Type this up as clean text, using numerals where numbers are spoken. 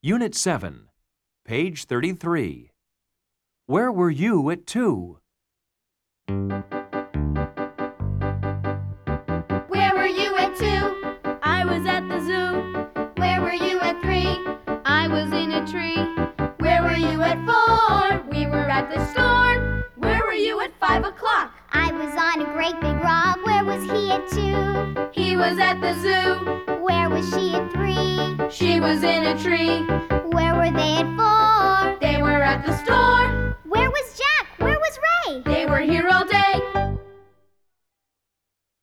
Unit 7, page 33. Where were you at 2? Where were you at 2? I was at the zoo. Where were you at 3? I was in a tree. Where were you at 4? We were at the store. Where were you at 5 o'clock? I was on a great big rock. Where was he at 2? He was at the zoo. Where was she at 3? She was in a tree. Where were they at 4? They were at the store. Where was Jack? Where was Ray? They were here all day.